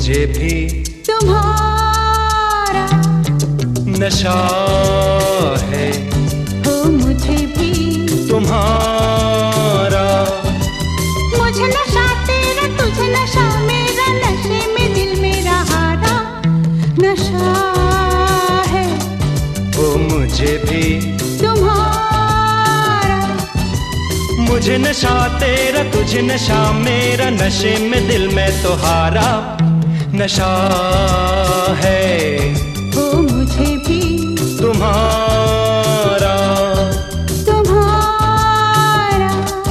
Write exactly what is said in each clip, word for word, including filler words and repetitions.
मुझे भी तुम्हारा नशा है, हो मुझे भी तुम्हारा। मुझे नशा तेरा, तुझे नशा मेरा, नशे में दिल मेरा हारा। नशा है, हो मुझे भी तुम्हारा। मुझे नशा तेरा, तुझे नशा मेरा, नशे में दिल में तो हारा। नशा है, हो मुझे भी तुम्हारा। तुम्हारा।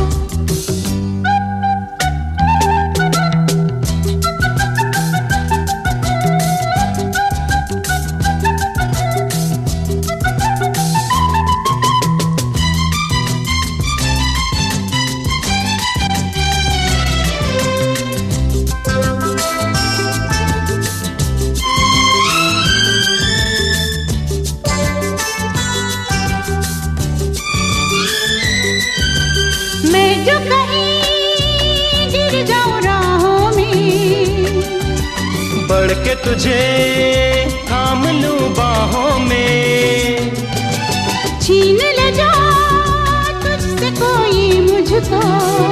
मैं जो कहीं गिर जाऊं राहों में, बढ़ के तुझे थाम लूं बाहों में। छीन ले जा तुझसे कोई मुझको,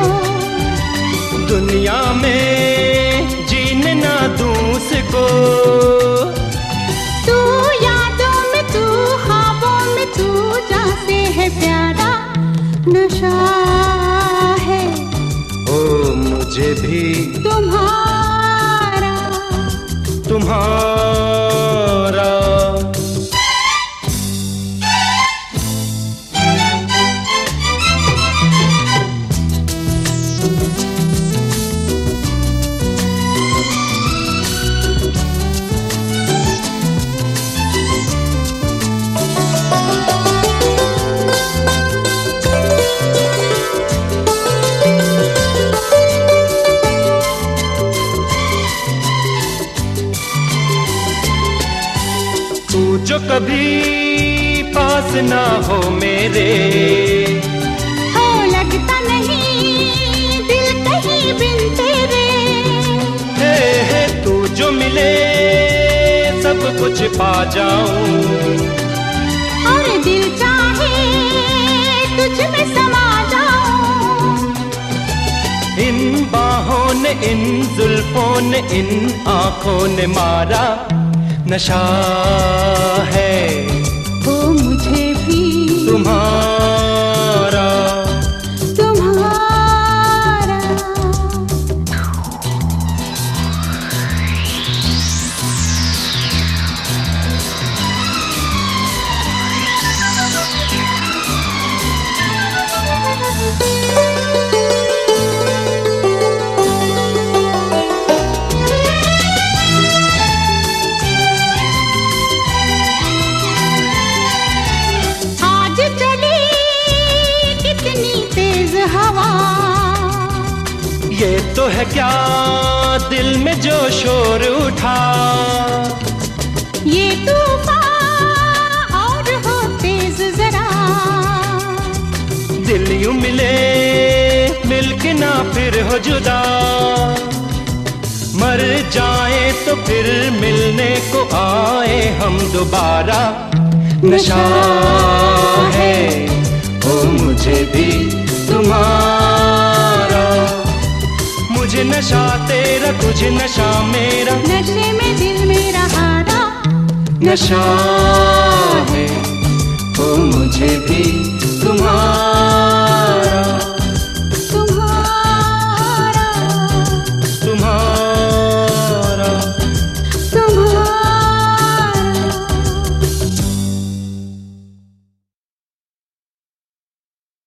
दुनिया में जीने ना दूं उसको। तू यादों में, तू ख्वाबों में, तू जाते है प्यारा। नशा है, ओ मुझे भी तुम्हारा। तुम्हारा। तू जो कभी पास ना हो मेरे, हो लगता नहीं दिल कहीं बिन तेरे। हे हे तू जो मिले सब कुछ पा जाऊं, और दिल चाहे तुझ में समा जाऊं। इन बाहों ने, इन जुल्फों ने, इन आंखों ने मारा। नशा है, हो मुझे भी तुम्हारा। तुम्हारा। ये तो है क्या दिल में जो शोर उठा, ये तूफान और हो तेज जरा। दिल यूं मिले मिलके ना फिर हो जुदा। मर जाए तो फिर मिलने को आए हम दोबारा। नशा है, ओ मुझे भी तुम्हारा। मुझे नशा तेरा, तुझे नशा मेरा, नशे में दिल मेरा हारा। नशा है, ओ मुझे भी